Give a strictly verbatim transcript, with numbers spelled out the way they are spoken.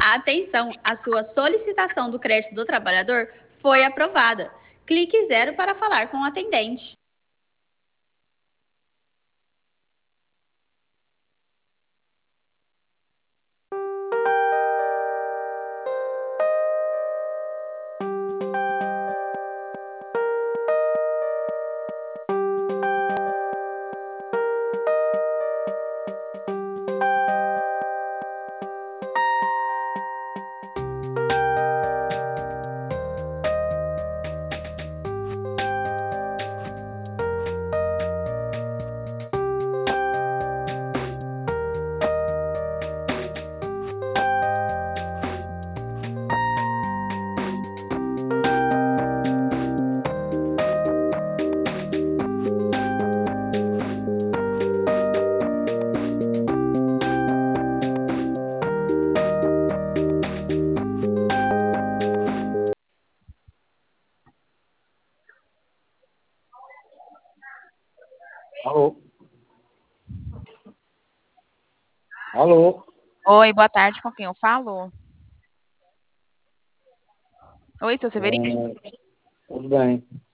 Atenção, a sua solicitação do crédito do trabalhador foi aprovada. Clique zero para falar com o atendente. Alô? Alô? Oi, boa tarde, com quem eu falo? Oi, seu Severino? É, tudo bem.